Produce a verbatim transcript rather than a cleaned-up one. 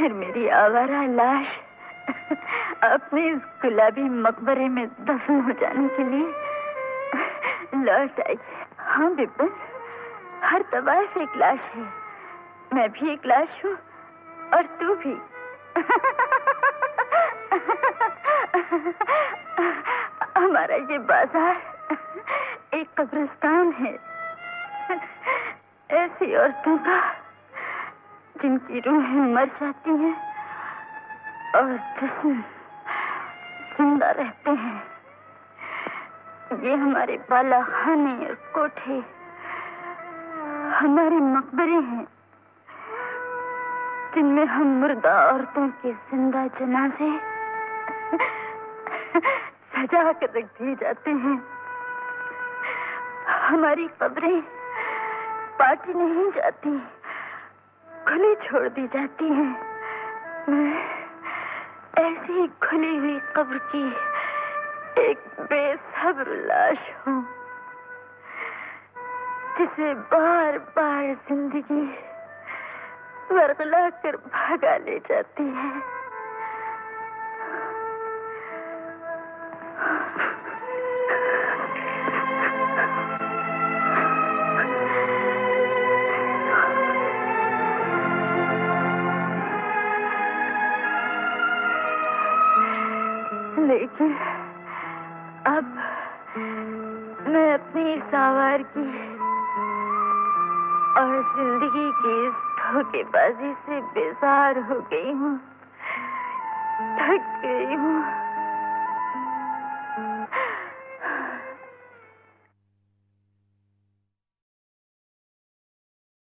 फिर मेरी आवारा लाश अपने इस गुलाबी मकबरे में दफन हो जाने के लिए लौट आई। हाँ बिपिन, हर तवाइफ एक लाश है। मैं भी एक लाश हूँ और तू भी। हमारा ये बाजार एक कब्रिस्तान है, ऐसी औरतों का जिनकी रूहें मर जाती हैं और जिस्म जिंदा रहते हैं। ये हमारे बालाखाने और कोठे हमारे मकबरे हैं, जिनमें हम मुर्दा औरतों के जिंदा जनाजे सजा कर रख दिए जाते हैं। हमारी कब्रें पाटी नहीं जाती, खुली छोड़ दी जाती हैं। मैं ऐसी खुली हुई कब्र की एक बेसब्र लाश हूँ, जिसे बार बार जिंदगी वरगला कर भागा ले जाती है। लेकिन अब मैं अपनी इस आवारगी और जिंदगी की इस धोखेबाजी से बेजार हो गई हूँ, थक गई हूँ।